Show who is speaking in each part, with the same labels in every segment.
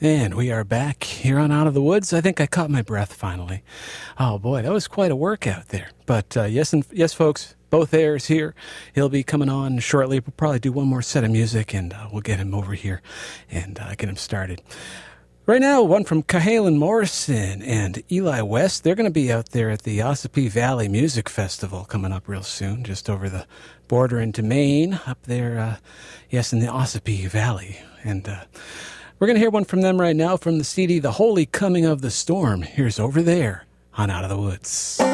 Speaker 1: And we are back here on Out of the Woods. I think I caught my breath finally. Oh boy, that was quite a workout there. But yes, folks, both airs here. He'll be coming on shortly. We'll probably do one more set of music, and we'll get him over here and get him started. Right now, one from Cahalan Morrison and Eli West. They're going to be out there at the Ossipee Valley Music Festival coming up real soon, just over the border into Maine, up there, in the Ossipee Valley. And we're going to hear one from them right now from the CD, The Holy Coming of the Storm. Here's Over There on Out of the Woods.
Speaker 2: Said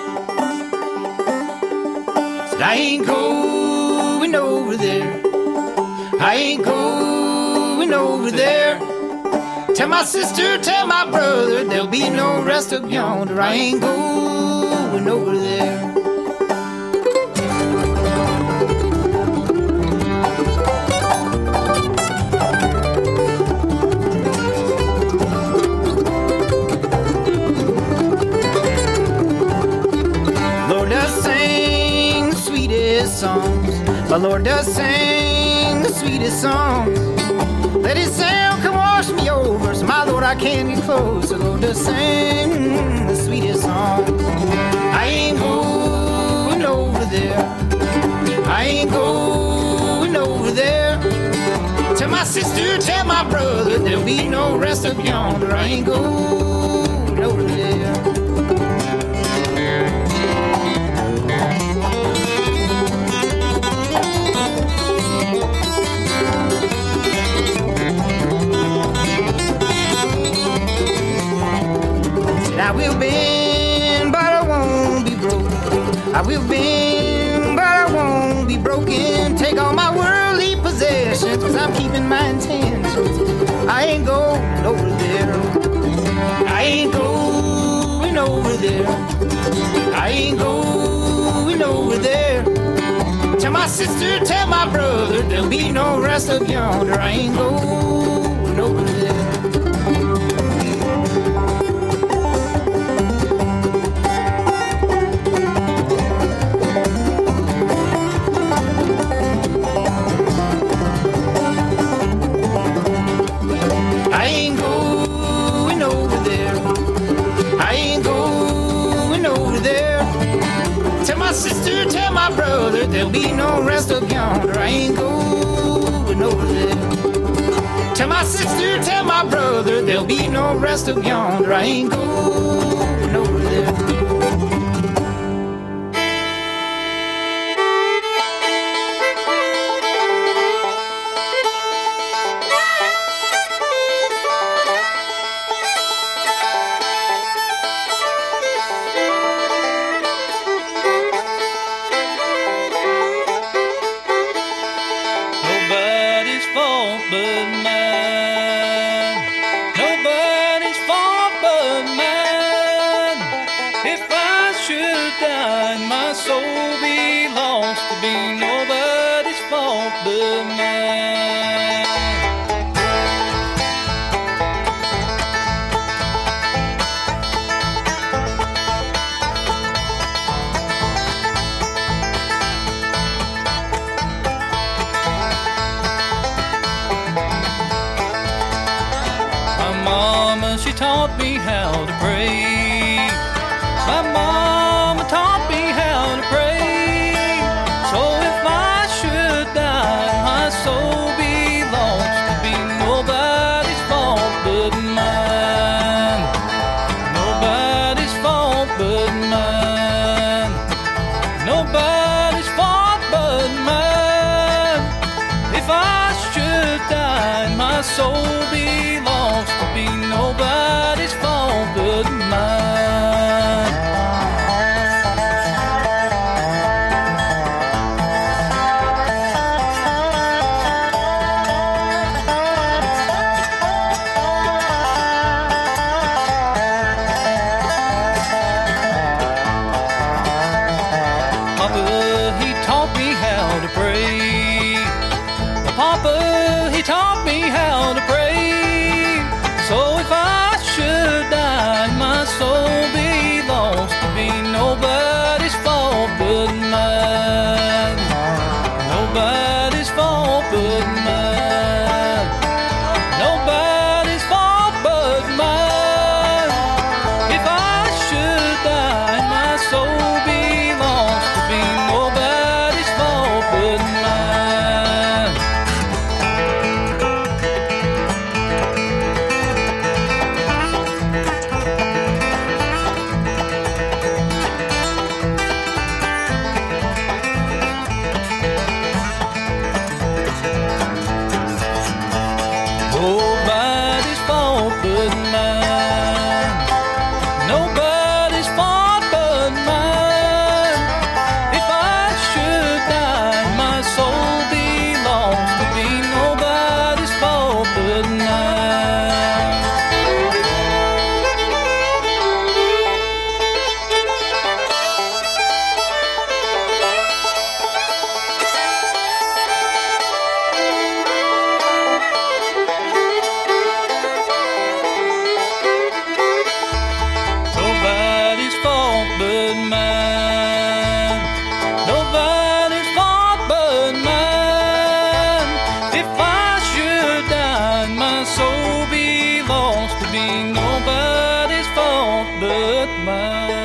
Speaker 2: I ain't going over there. I ain't going over there. Tell my sister, tell my brother, there'll be no rest up yonder. I ain't going over there. Lord does sing the sweetest songs. My Lord does sing the sweetest songs. Let his sound come wash me over, so my Lord I can get closer. Lord does sing the sweetest song. I ain't going over there. I ain't going over there. Tell my sister, tell my brother, there'll be no rest up yonder. I ain't going over there. I will bend, but I won't be broke. I will bend, but I won't be broken. Take all my worldly possessions, cause I'm keeping my intentions. I ain't going over there. I ain't going over there. I ain't going over there. Tell my sister, tell my brother, there'll be no rest up yonder. I ain't going over there. Tell my sister, tell my brother, there'll be no rest up yonder. I ain't going over there. Tell my sister, tell my brother, there'll be no rest up yonder. I ain't going over there.
Speaker 3: Taught me how to pray. My mama taught me how to pray. So if I should die, my soul belongs to be nobody's fault but mine. Nobody's fault but mine. Nobody's fault but mine. If I should die, my soul belongs to be nobody's fault but mine. Papa, he taught me how to pray. Papa, he taught me how to pray. ain't nobody's fault but mine.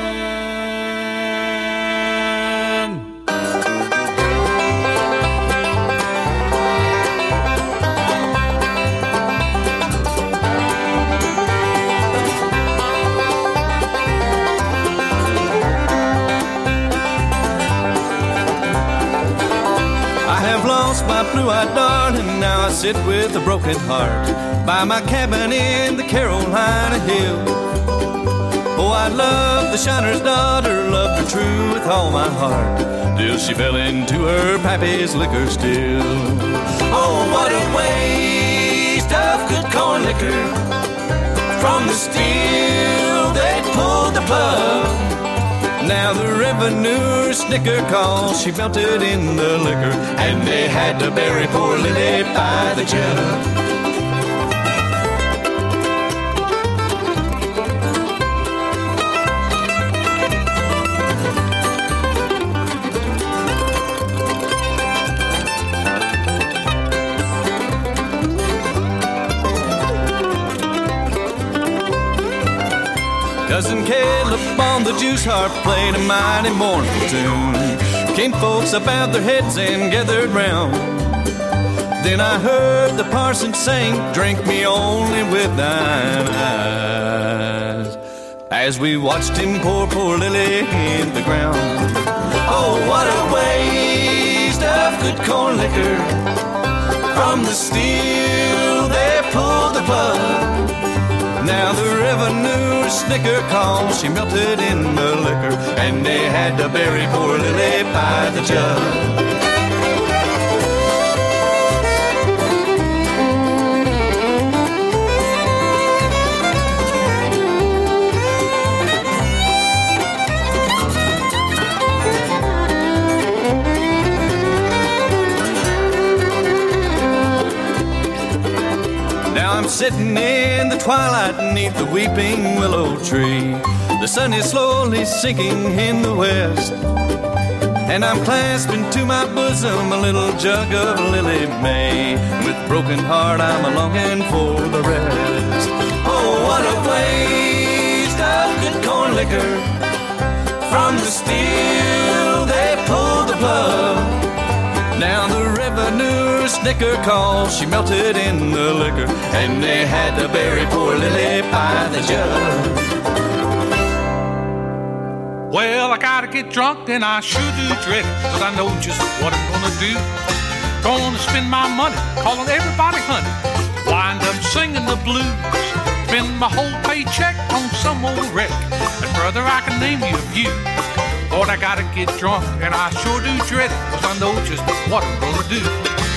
Speaker 4: My blue-eyed darling, now I sit with a broken heart by my cabin in the Carolina Hills. Oh, I loved the shiner's daughter, loved her true with all my heart, till she fell into her pappy's liquor still. Oh, what a waste of good corn liquor. From the still they pulled the plug. Now the revenue snicker cause she melted in the liquor, and they had to bury poor Lily by the jug. Cousin Caleb on the juice harp played a mighty mournful tune. Came folks about their heads and gathered round. Then I heard the parson sing, "Drink me only with thine eyes," as we watched him pour poor Lily in the ground. Oh, what a waste of good corn liquor. From the still they pulled the plug. Now the revenue snicker cause she melted in the liquor, and they had to bury poor Lily by the jug. I'm sitting in the twilight beneath the weeping willow tree. The sun is slowly sinking in the west, and I'm clasping to my bosom a little jug of Lily May. With broken heart I'm a-longing for the rest. Oh, what a waste of good corn liquor. From the still they pulled the plug. Now the revenue snicker cause she melted in the liquor, and they had to bury poor Lily by the jug.
Speaker 5: Well, I gotta get drunk and I sure do dread it, 'cause I know just what I'm gonna do. Gonna spend my money calling everybody honey, wind up singing the blues, spend my whole paycheck on some old wreck, and brother, I can name you a few. Lord, I gotta get drunk, and I sure do dread it, 'cause I know just what I'm gonna do.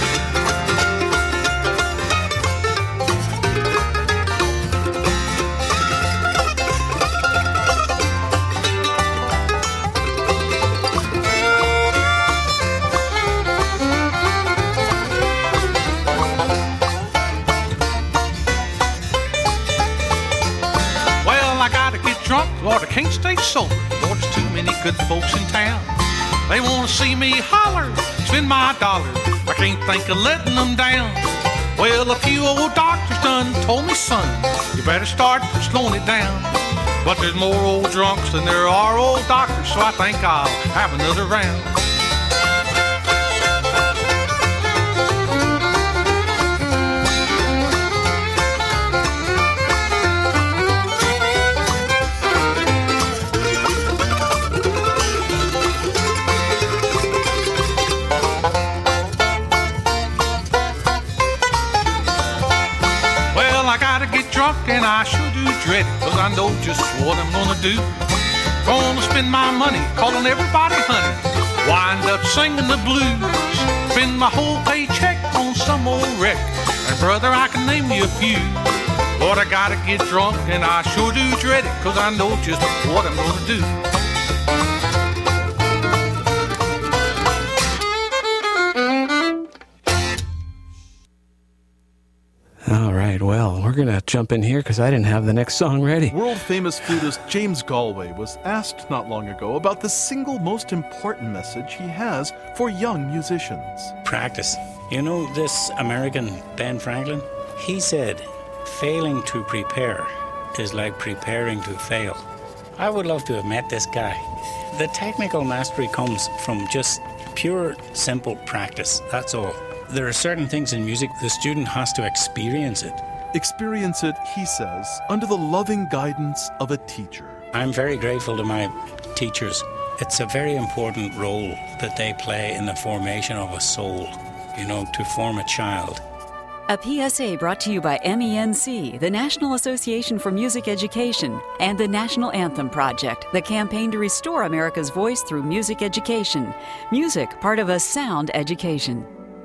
Speaker 5: Well, I gotta get drunk, Lord, I can't stay sober. Lord, there's too many good folks in town. They wanna see me holler, spend my dollar. I can't think of letting them down. Well, a few old doctors done told me, son, you better start slowing it down. But there's more old drunks than there are old doctors, so I think I'll have another round. Drunk and I sure do dread it, 'cause I know just what I'm gonna do. Gonna spend my money calling everybody honey, wind up singing the blues, spend my whole paycheck on some old wreck, and brother, I can name you a few. Lord, I gotta get drunk and I sure do dread it, 'cause I know just what I'm gonna do.
Speaker 1: All right, well, we're going to jump in here because I didn't have the next song ready.
Speaker 6: World-famous flutist James Galway was asked not long ago about the single most important message he has for young musicians.
Speaker 7: Practice. You know this American Ben Franklin? He said, Failing to prepare is like preparing to fail. I would love to have met this guy. The technical mastery comes from just pure, simple practice. That's all. There are certain things in music the student has to experience it.
Speaker 6: Experience it, he says, under the loving guidance of a teacher.
Speaker 7: I'm very grateful to my teachers. It's a very important role that they play in the formation of a soul, to form a child.
Speaker 8: A PSA brought to you by MENC, the National Association for Music Education, and the National Anthem Project, the campaign to restore America's voice through music education. Music, part of a sound education.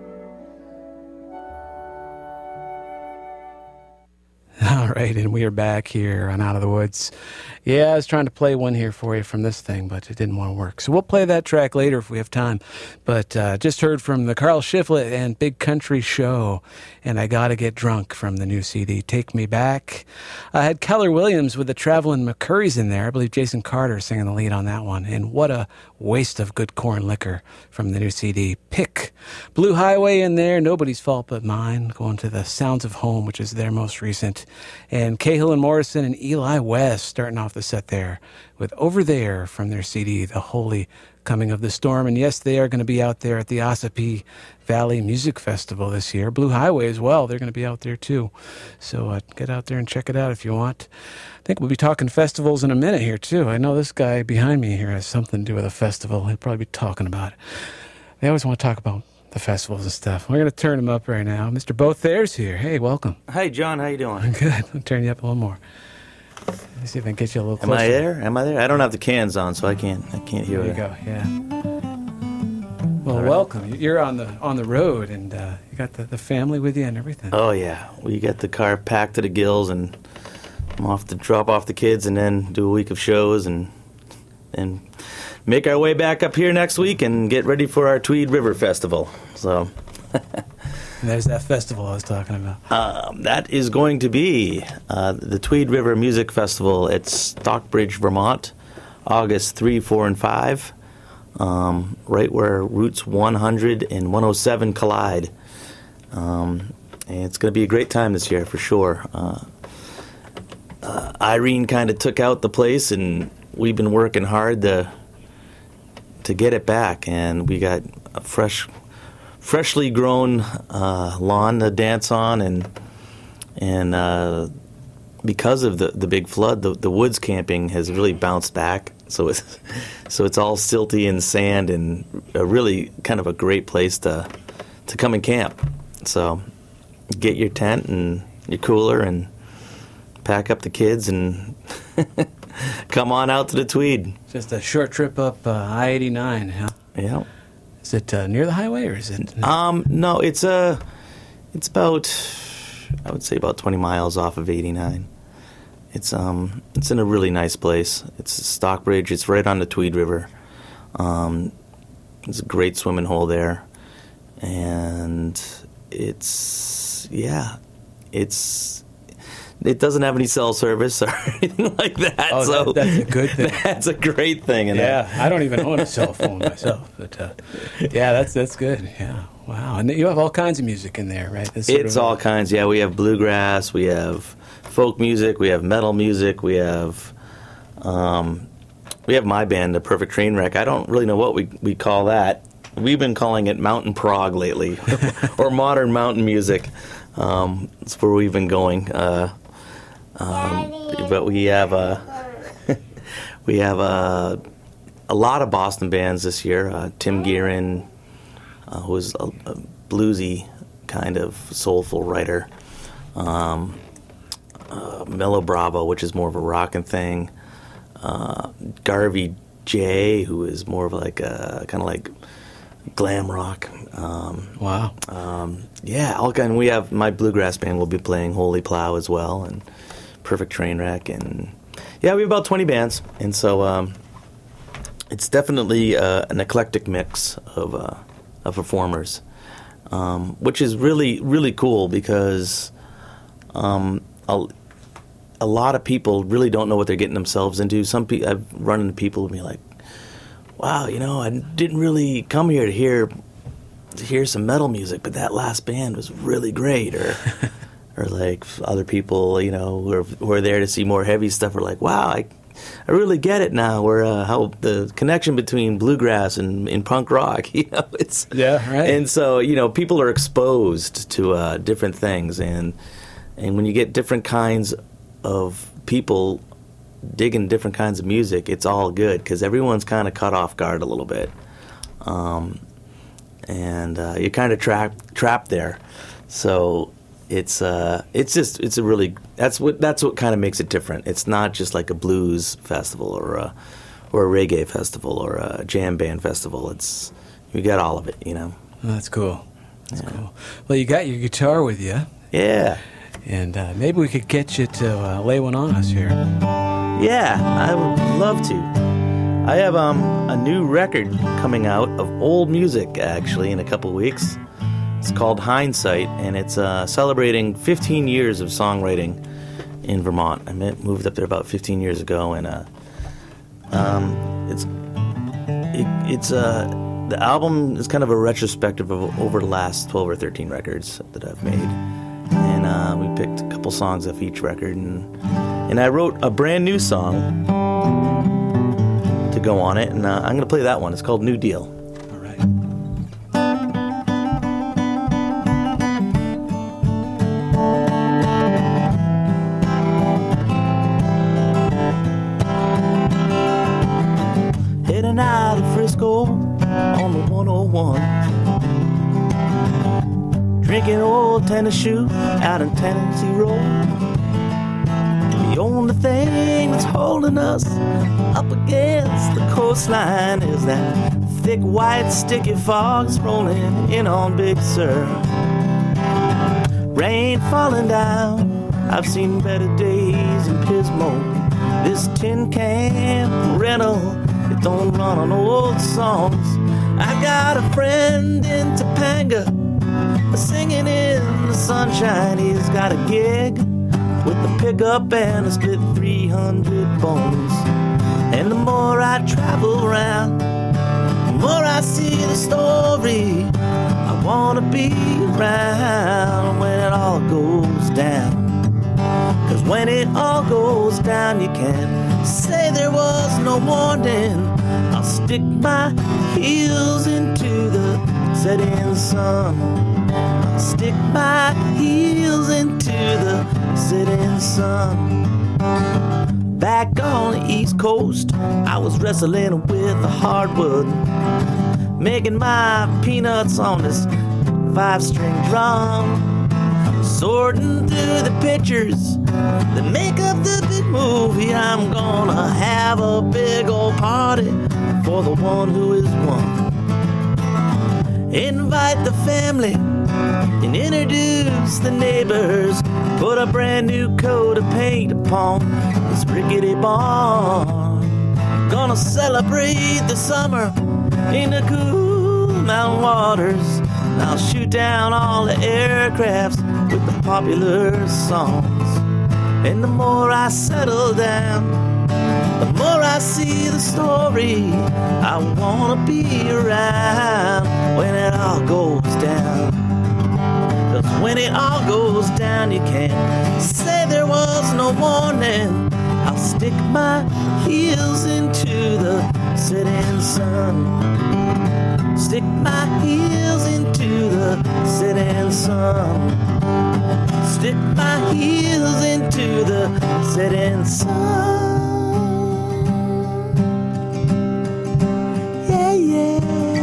Speaker 1: All right, and we are back here on Out of the Woods. Yeah, I was trying to play one here for you from this thing, but it didn't want to work. So we'll play that track later if we have time. But just heard from the Carl Shiflett and Big Country Show, and I Gotta Get Drunk from the new CD, Take Me Back. I had Keller Williams with the Travelin' McCurries in there. I believe Jason Carter singing the lead on that one. And what a waste of good corn liquor from the new CD, Pick. Blue Highway in there, Nobody's Fault But Mine, going to the Sounds of Home, which is their most recent. And Cahill and Morrison and Eli West starting off the set there with Over There from their CD, The Holy Coming of the Storm. And yes, they are going to be out there at the Ossipee Valley Music Festival this year. Blue Highway as well, they're going to be out there too. So get out there and check it out if you want. I think we'll be talking festivals in a minute here too. I know this guy behind me here has something to do with a festival. He'll probably be talking about it. They always want to talk about the festivals and stuff. We're going to turn him up right now. Mr. Bothaire's here. Hey, welcome.
Speaker 9: Hi, John. How you doing?
Speaker 1: Good. I'll turn you up a little more. Let's see if I can get you a little closer.
Speaker 9: Am I there? I don't have the cans on, so I can't hear
Speaker 1: you. There you go. Yeah. Well, right. Welcome. You're on the road, and you got the family with you and everything.
Speaker 9: Oh yeah, we got the car packed to the gills, and I'm off to drop off the kids, and then do a week of shows, and make our way back up here next week and get ready for our Tweed River Festival. So.
Speaker 1: There's that festival I was talking about.
Speaker 9: That is going to be the Tweed River Music Festival at Stockbridge, Vermont, August 3, 4, and 5, right where Routes 100 and 107 collide. And it's going to be a great time this year for sure. Irene kind of took out the place, and we've been working hard to get it back, and we got a freshly grown lawn to dance on, and because of the big flood, the woods camping has really bounced back. So it's all silty and sand, and a really kind of a great place to come and camp. So get your tent and your cooler and pack up the kids and come on out to the Tweed.
Speaker 1: Just a short trip up I-89, huh?
Speaker 9: Yeah.
Speaker 1: Is it near the highway, or is it?
Speaker 9: No, it's about, I would say about 20 miles off of 89. It's in a really nice place. It's Stockbridge. It's right on the Tweed River. There's a great swimming hole there, and it doesn't have any cell service or anything like that.
Speaker 1: Oh,
Speaker 9: so
Speaker 1: that's a good thing.
Speaker 9: That's a great thing.
Speaker 1: I don't even own a cell phone myself, but that's good. Yeah, wow. And you have all kinds of music in there, right?
Speaker 9: It's all kinds. Yeah, we have bluegrass, we have folk music, we have metal music, we have my band, The Perfect Train Wreck. I don't really know what we call that. We've been calling it mountain prog lately, or modern mountain music. That's where we've been going. But we have a lot of Boston bands this year. Tim Gearin, who's a bluesy kind of soulful writer. Mello Bravo, which is more of a rockin' thing. Garvey J, who is more of like a kind of like glam rock.
Speaker 1: Wow.
Speaker 9: Yeah, all kind. We have my bluegrass band will be playing Holy Plow as well, and Perfect Train Wreck, and yeah, we have about 20 bands, and so it's definitely an eclectic mix of performers, which is really really cool because a lot of people really don't know what they're getting themselves into. Some people, I've run into people who be like, "Wow, I didn't really come here to hear some metal music, but that last band was really great," or or like other people, you know, who are there to see more heavy stuff are like, wow, I really get it now. Where how the connection between bluegrass and punk rock, you know, it's
Speaker 1: right.
Speaker 9: And so, you know, people are exposed to different things, and when you get different kinds of people digging different kinds of music, it's all good because everyone's kind of caught off guard a little bit, and you're kind of trapped there. So it's a really that's what kind of makes it different. It's not just like a blues festival or a reggae festival or a jam band festival. You got all of it, you know.
Speaker 1: Oh, that's cool. That's cool. Well, you got your guitar with you.
Speaker 9: Yeah.
Speaker 1: And maybe we could get you to lay one on us here.
Speaker 9: Yeah, I would love to. I have a new record coming out of old music, actually, in a couple of weeks. It's called Hindsight, and it's celebrating 15 years of songwriting in Vermont. I moved up there about 15 years ago, and the album is kind of a retrospective of over the last 12 or 13 records that I've made. And we picked a couple songs off each record, and I wrote a brand new song to go on it, and I'm going to play that one. It's called New Deal.
Speaker 1: All right.
Speaker 9: Heading out of Frisco on the 101, drinking old tennis shoe out in Tennessee Road. The only thing that's holding us up against the coastline is that thick white sticky fog's rolling in on Big Sur. Rain falling down, I've seen better days in Pismo. This tin can rental, it don't run on old songs. I got a friend in Topanga, singing in the sunshine. He's got a gig with a pickup and a split 300 bones. And the more I travel around, the more I see the story. I wanna be around when it all goes down. 'Cause when it all goes down, you can't say there was no warning. I'll stick my heels into the setting sun. I'll stick my heels into the setting sun. Back on the East Coast, I was wrestling with the hardwood, making my peanuts on this 5-string drum, sorting through the pictures that make up the big movie. I'm gonna have a big old party for the one who is one. Invite the family and introduce the neighbors. Put a brand new coat of paint upon this rickety barn. Gonna celebrate the summer in the cool mountain waters. And I'll shoot down all the aircrafts with the popular songs. And the more I settle down, the more I see the story. I wanna be around when it all goes down. 'Cause when it all goes down, you can't say there was no warning. I'll stick my heels into the setting sun. Stick my heels into the setting sun. Stick my heels into the setting sun. Yeah, yeah.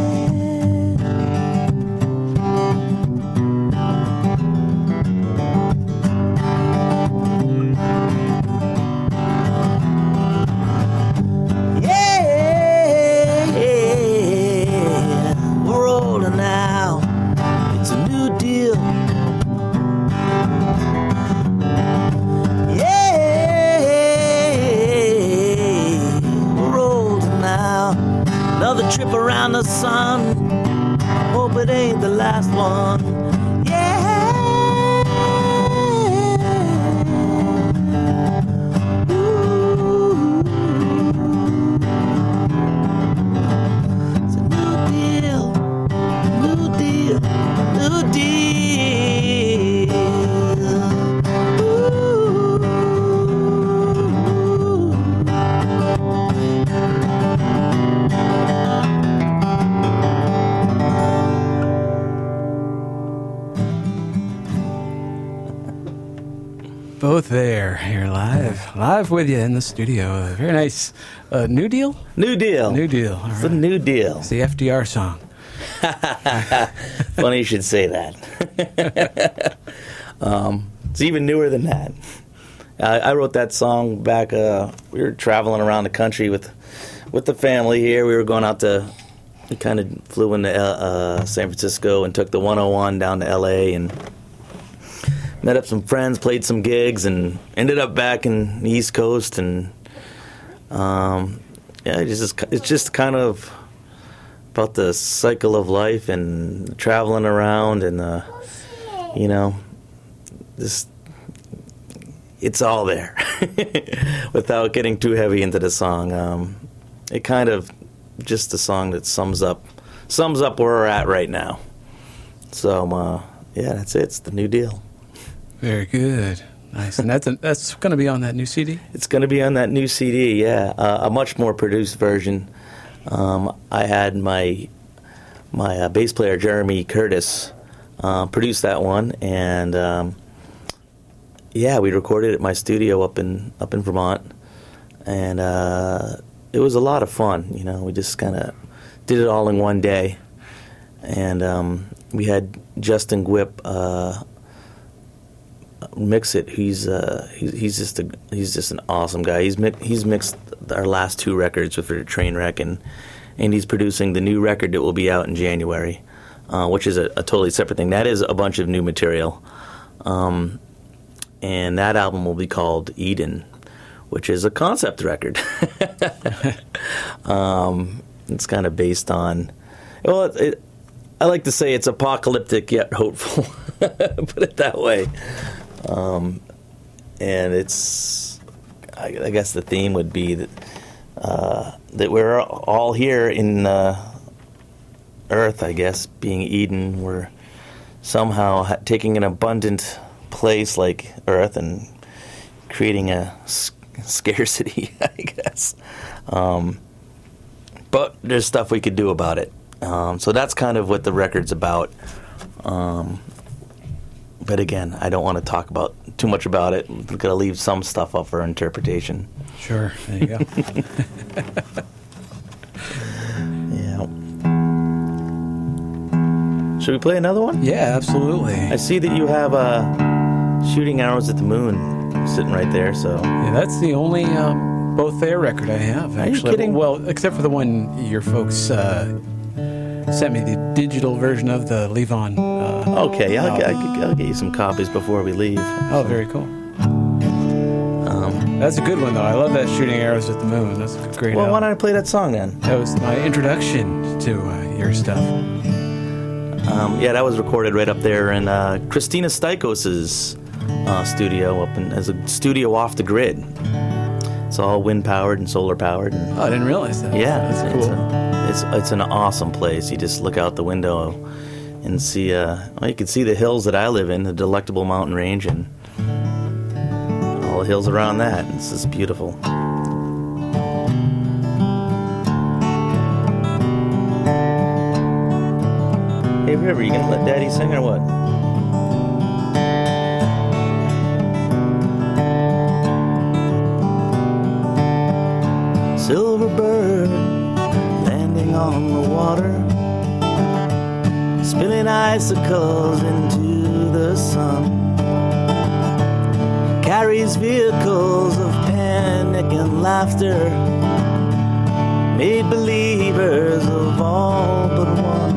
Speaker 9: Trip around the sun, hope it ain't the last one. Yeah. Ooh. It's a new deal, new deal, new deal.
Speaker 1: both there. Here live with you in the studio. Very nice. New Deal?
Speaker 9: New Deal.
Speaker 1: New Deal. All
Speaker 9: It's
Speaker 1: right.
Speaker 9: the New Deal.
Speaker 1: It's the FDR song.
Speaker 9: Funny you should say that. It's even newer than that. I wrote that song back. We were traveling around the country with the family here. We were going out to. We kind of flew into San Francisco and took the 101 down to L.A. and met up some friends, played some gigs, and ended up back in the East Coast. And it's just kind of about the cycle of life and traveling around and this. It's all there without getting too heavy into the song. It kind of just a song that sums up where we're at right now. So that's it. It's the New Deal.
Speaker 1: Very good. Nice. And that's going to be on that new CD?
Speaker 9: It's going to be on that new CD, yeah. A much more produced version. I had my bass player, Jeremy Curtis, produce that one. And, we recorded it at my studio up in Vermont. And it was a lot of fun. We just kind of did it all in one day. And we had Justin Gwip mix it. He's just an awesome guy. He's mixed our last two records with Trainwreck, and he's producing the new record that will be out in January, which is a totally separate thing. That is a bunch of new material, and that album will be called Eden, which is a concept record. It's kind of based on, I like to say it's apocalyptic yet hopeful. Put it that way. And it's, I guess the theme would be that we're all here in Earth, I guess, being Eden. We're somehow taking an abundant place like Earth and creating a scarcity, I guess. But there's stuff we could do about it. So that's kind of what the record's about. But again, I don't want to talk about too much about it. We're going to leave some stuff up for interpretation.
Speaker 1: Sure. There you go.
Speaker 9: Yeah. Should we play another one?
Speaker 1: Yeah, absolutely.
Speaker 9: I see that you have Shooting Arrows at the Moon sitting right there. So
Speaker 1: yeah, that's the only Both There record I have, actually.
Speaker 9: Are you kidding?
Speaker 1: Well, except for the one your folks sent me the digital version of, the Levon.
Speaker 9: Okay, I'll get you some copies before we leave.
Speaker 1: Oh, very cool. That's a good one, though. I love that Shooting Arrows at the Moon. That's a great
Speaker 9: Well,
Speaker 1: album.
Speaker 9: why don't I play that song then?
Speaker 1: That was my introduction to your stuff.
Speaker 9: That was recorded right up there in Christina Stikos' studio, as a studio off the grid. It's all wind powered and solar powered.
Speaker 1: Oh, I didn't realize that.
Speaker 9: Yeah,
Speaker 1: that's cool.
Speaker 9: It's an awesome place. You just look out the window and see. You can see the hills that I live in, the Delectable Mountain Range, and all the hills around that. It's just beautiful. Hey, River, you gonna let Daddy sing or what? Silver bird landing on the water, spilling icicles into the sun, carries vehicles of panic and laughter, made believers of all but one.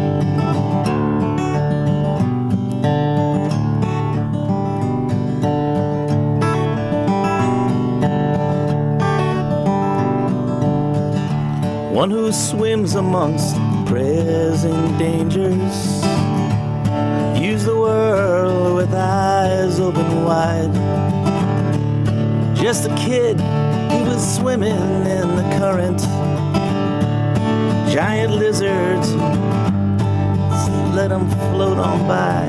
Speaker 9: One who swims amongst present dangers, views the world with eyes open wide. Just a kid, he was swimming in the current. Giant lizards, let him float on by.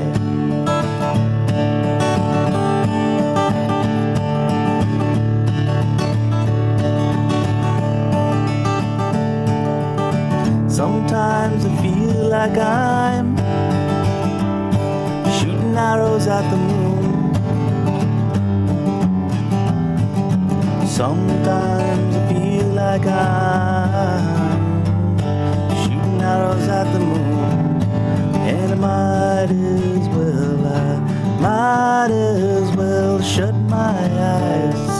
Speaker 9: Sometimes I feel like I'm shooting arrows at the moon, Sometimes I feel like I'm shooting arrows at the moon, and I might as well shut my eyes.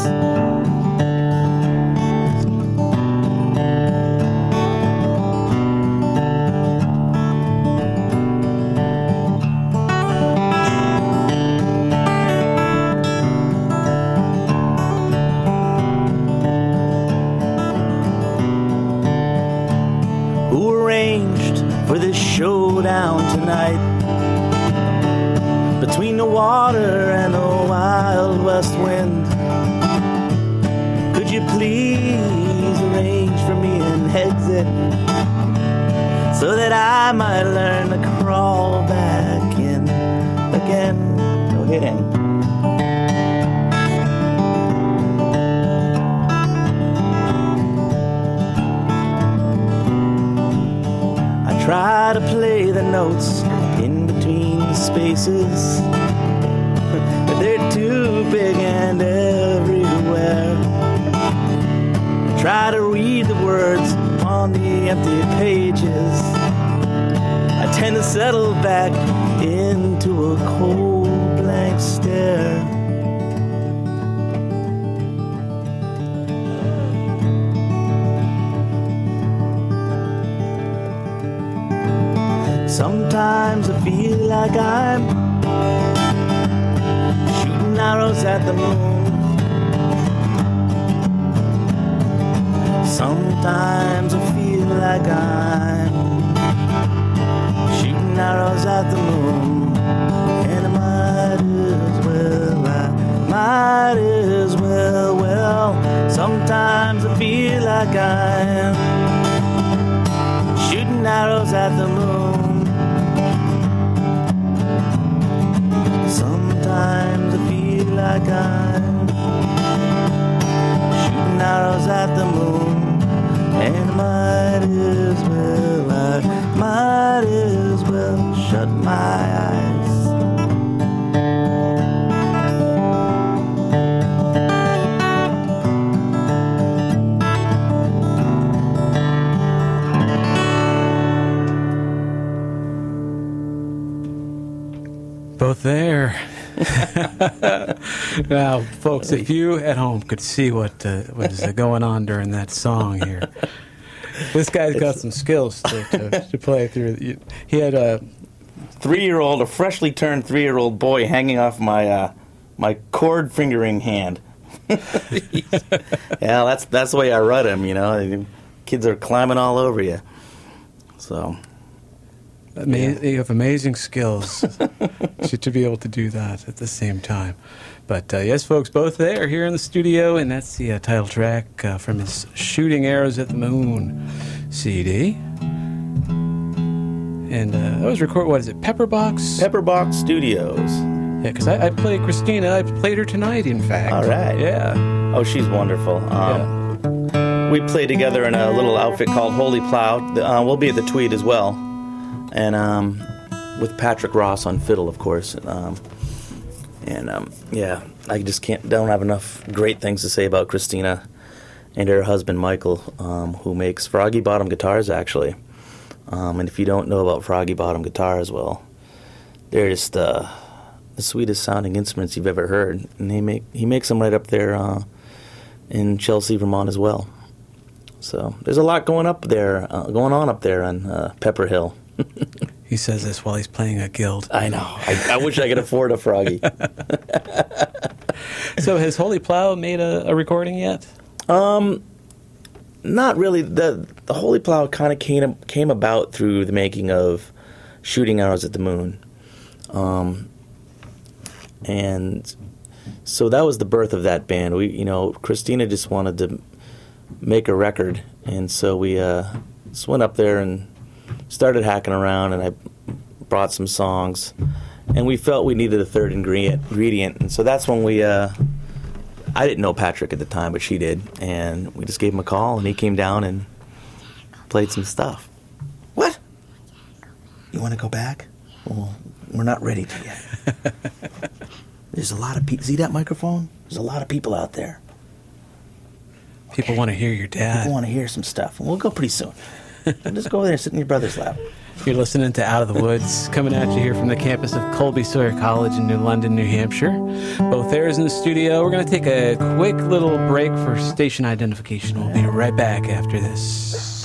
Speaker 9: For this showdown tonight between the water and the wild west wind? Could you please arrange for me an exit so that I might learn to crawl back in again? No hitting. Try to play the notes in between the spaces, but they're too big and everywhere. Try to read the words on the empty pages. I tend to settle back into a cold blank stare. Sometimes I feel like I'm shooting arrows at the moon. Sometimes I feel like I'm shooting arrows at the moon, and I might as well. Sometimes I feel like I'm shooting arrows at the moon. Sometimes I feel like I'm shooting arrows at the moon, and I might as well shut my eyes.
Speaker 1: Both there. Now, folks, if you at home could see what is going on during that song here, this guy's got some skills to play through. He had a
Speaker 9: freshly turned 3-year-old boy hanging off my cord fingering hand. Yeah, that's the way I run him. You know, kids are climbing all over you. So.
Speaker 1: You have amazing skills to be able to do that at the same time. But yes, folks, both there here in the studio, and that's the title track from his Shooting Arrows at the Moon CD. And that was recorded, what is it, Pepperbox?
Speaker 9: Pepperbox Studios.
Speaker 1: Yeah, because I played Christina. I played her tonight, in fact.
Speaker 9: All right.
Speaker 1: Yeah.
Speaker 9: Oh, she's wonderful.
Speaker 1: Yeah.
Speaker 9: We played together in a little outfit called Holy Plow. We'll be at the Tweed as well. And with Patrick Ross on fiddle, of course. Yeah, I just don't have enough great things to say about Christina and her husband, Michael, who makes Froggy Bottom guitars, actually. And if you don't know about Froggy Bottom guitars, well, they're just the sweetest sounding instruments you've ever heard. And he makes them right up there in Chelsea, Vermont as well. So there's a lot going on up there on Pepper Hill.
Speaker 1: He says this while he's playing a guild.
Speaker 9: I know. I wish I could afford a Froggy.
Speaker 1: So has Holy Plow made a recording yet?
Speaker 9: Not really. The Holy Plow kind of came about through the making of Shooting Arrows at the Moon. And so that was the birth of that band. Christina just wanted to make a record, and so we just went up there and started hacking around, and I brought some songs, and we felt we needed a third ingredient, and so that's when I didn't know Patrick at the time, but she did, and we just gave him a call, and he came down and played some stuff. What? You want to go back? Well, we're not ready to yet. There's a lot of people. See that microphone? There's a lot of people out there.
Speaker 1: People want to hear your dad.
Speaker 10: People want to hear some stuff, and we'll go pretty soon. So just go over there and sit in your brother's lap.
Speaker 1: You're listening to Out of the Woods, coming at you here from the campus of Colby Sawyer College in New London, New Hampshire. Both Airs in the studio. We're going to take a quick little break for station identification. We'll be right back after this.